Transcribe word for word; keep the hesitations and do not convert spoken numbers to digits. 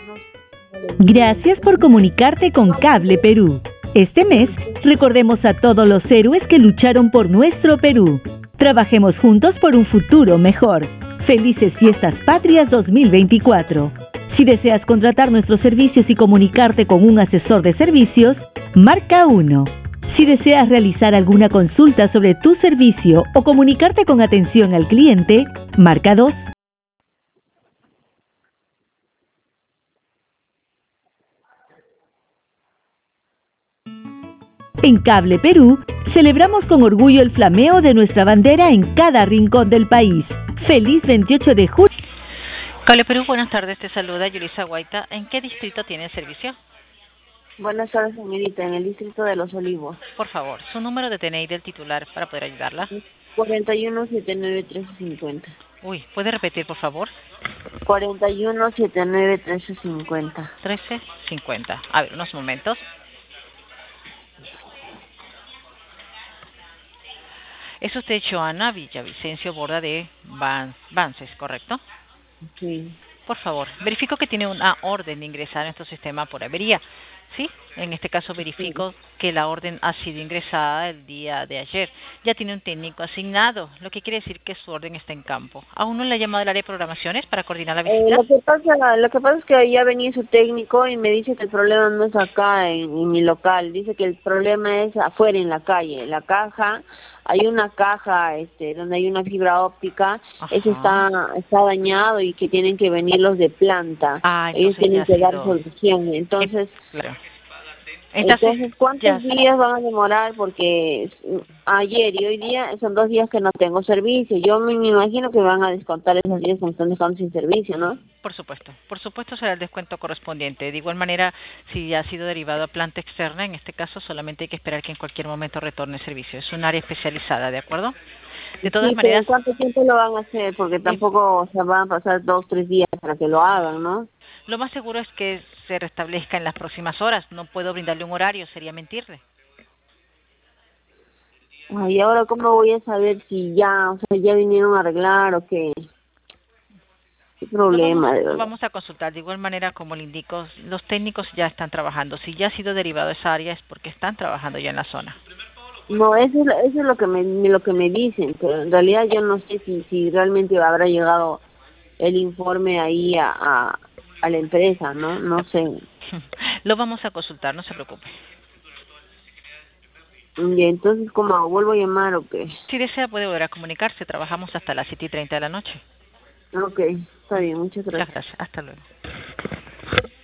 Gracias por comunicarte con Cable Perú. Este mes, recordemos a todos los héroes que lucharon por nuestro Perú. Trabajemos juntos por un futuro mejor. Felices Fiestas Patrias dos mil veinticuatro. Si deseas contratar nuestros servicios y comunicarte con un asesor de servicios, marca uno. Si deseas realizar alguna consulta sobre tu servicio o comunicarte con atención al cliente, marca dos. En Cable Perú, celebramos con orgullo el flameo de nuestra bandera en cada rincón del país. ¡Feliz veintiocho de julio! Cable Perú, buenas tardes, te saluda Yulisa Guaita. ¿En qué distrito tiene el servicio? Buenas tardes, señorita, en el distrito de Los Olivos. Por favor, su número de T N I del titular para poder ayudarla. cuarenta y uno, setenta y nueve, trece cincuenta. Uy, ¿puede repetir, por favor? cuarenta y uno, setenta y nueve, trece cincuenta. trece cincuenta. A ver, unos momentos. Es usted Joana Villavicencio Borda de Van, Vances, ¿correcto? Sí. Por favor, verifico que tiene una orden de ingresar en nuestro sistema por avería. ¿Sí? En este caso verifico sí. que la orden ha sido ingresada el día de ayer. Ya tiene un técnico asignado, lo que quiere decir que su orden está en campo. ¿Aún no le ha llamado el área de programaciones para coordinar la visita? Eh, lo, que pasa, lo que pasa es que ya venía su técnico y me dice que el problema no es acá en, en mi local. Dice que el problema es afuera en la calle. La caja, hay una caja este, donde hay una fibra óptica. Ajá. Ese está está dañado y que tienen que venir los de planta. Ah, ellos tienen que sido... dar solución. Entonces... Claro. Entonces, Entonces ¿cuántos ya. días van a demorar? Porque ayer y hoy día son dos días que no tengo servicio. Yo me, me imagino que van a descontar esos días que me están dejando sin servicio, ¿no? Por supuesto, por supuesto será el descuento correspondiente. De igual manera, si ya ha sido derivado a planta externa, en este caso solamente hay que esperar que en cualquier momento retorne el servicio. Es un área especializada, ¿de acuerdo? De todas sí, maneras... pero ¿cuánto tiempo lo van a hacer? Porque tampoco o sea, van a pasar dos o tres días para que lo hagan, ¿no? Lo más seguro es que se restablezca en las próximas horas. No puedo brindarle un horario, sería mentirle. Ay, ahora cómo voy a saber si ya, o sea, ya vinieron a arreglar o qué. ¿Qué problema? Lo vamos, lo vamos a consultar. De igual manera, como le indico, los técnicos ya están trabajando. Si ya ha sido derivado a esa área es porque están trabajando ya en la zona. No, eso es, eso es lo que me lo que me dicen, pero en realidad yo no sé si si realmente habrá llegado el informe ahí a, a, a la empresa, ¿no? No sé. Lo vamos a consultar, no se preocupe. Y entonces, ¿cómo vuelvo a llamar o qué? Si desea puede volver a comunicarse. Trabajamos hasta las siete y treinta de la noche. Ok, está bien, muchas gracias. Muchas gracias. Hasta luego.